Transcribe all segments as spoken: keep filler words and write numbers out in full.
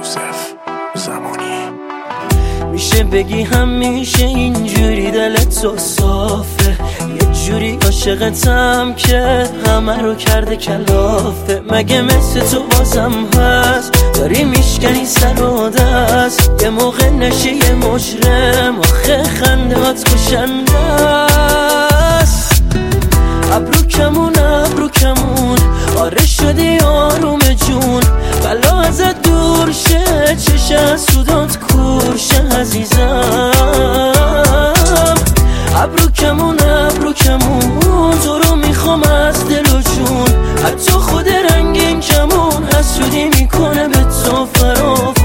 یوسف زمانی. میشه بگی همیشه اینجوری دلت تو صافه، یه جوری عاشقتم که همه رو کرده کلافه. مگه مثل تو بازم هست داری میشکنی سر و دست، یه موقع نشی یه مجرم آخه خندهات کشنده است. ابرو کمون ابرو کمون آره شدی آروم جون، بلا ازت دور شه چش از سودات کور شه عزیزم. ابرو کمون ابرو کمون تو رو میخوام از دل و جون، حتی خود رنگین کمون حسودی میکنه به تو فراوون.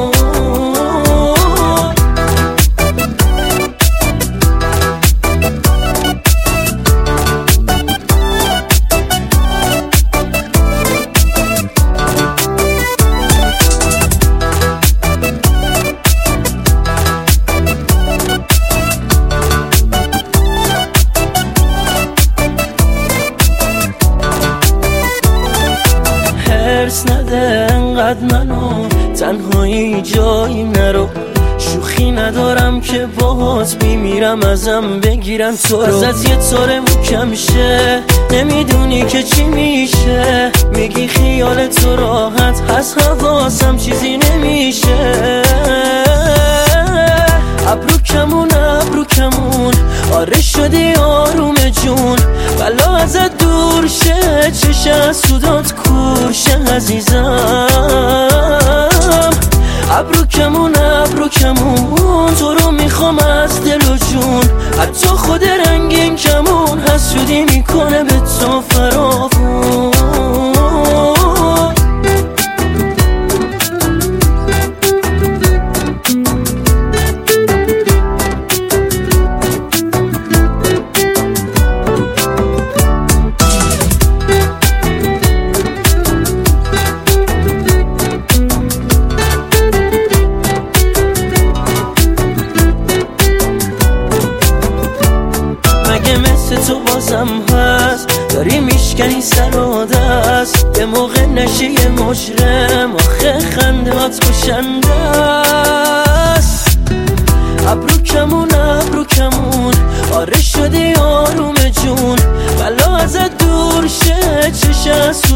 نده انقدر منو تنهایی جایی نرو، شوخی ندارم که باهات میمیرم ازم بگیرن تو رو. ازت یه طور محکم شه نمیدونی که چی میشه، میگی خیال تو راحت هست حواسم چیزی نمیشه. ابرو کمون ابرو کمون آره شدی آروم جون، بلا ازت دور شه چش از سودات کور شه عزیزم. ابرو کمون ابرو کمون تو رو میخوام از دل و جون، حتی خود رنگین کمون حسودی میکنه به تو فراوون. مثل تو بازم هست داری میشکنی سر و دست، یه موقع نشی یه مجرم آخه خندهات کشنده است. ابرو کمون ابرو کمون آره شدی آروم جون، بلا ازت دور شه چش از